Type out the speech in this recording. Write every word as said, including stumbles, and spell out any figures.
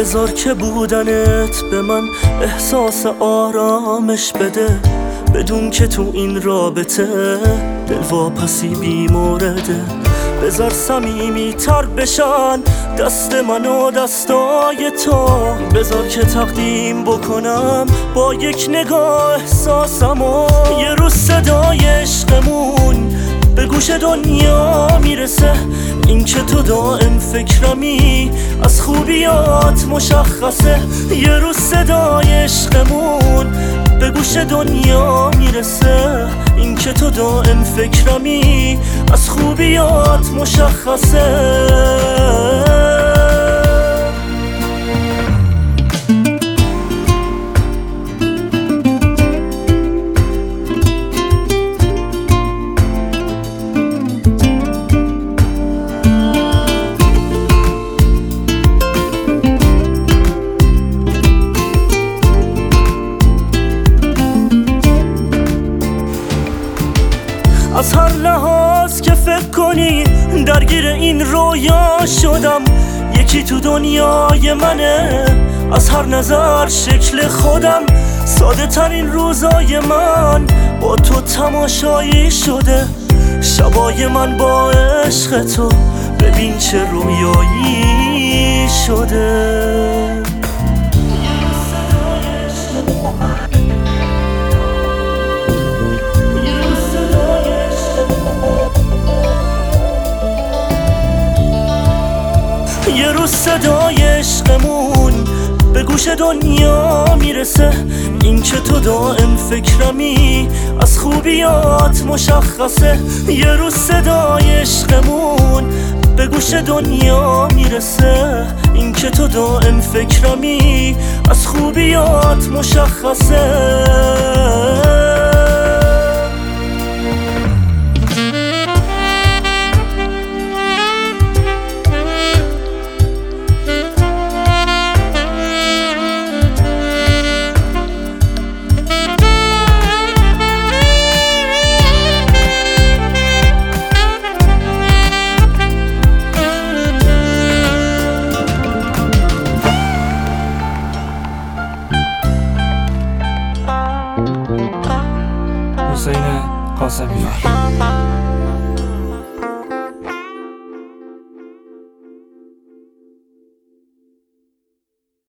بذار که بودنت به من احساس آرامش بده، بدون که تو این رابطه دلواپسی بی مورده. بذار صمیمی تر بشن دست من و دستای تو، بذار که تقدیم بکنم با یک نگاه احساسمو. یه روز صدای عشقمون به گوش دنیا میرسه، این که تو دائم فکرمی از خوبیات مشخصه. یه روز صدای عشقمون به گوش دنیا میرسه، این که تو دائم فکرمی از خوبیات مشخصه. از هر لحاظ که فکر کنی درگیر این رویا شدم، یکی تو دنیای منه از هر نظر شکل خودم. ساده ترین روزای من با تو تماشایی شده، شبای من با عشق تو ببین چه رویایی شده. یه روز صدای عشقمون به گوش دنیا میرسه، این که تو دائم فکرمی از خوبیات مشخصه. یه روز صدای عشقمون به گوش دنیا میرسه، این که تو دائم فکرمی از خوبیات مشخصه. حسین قاسمی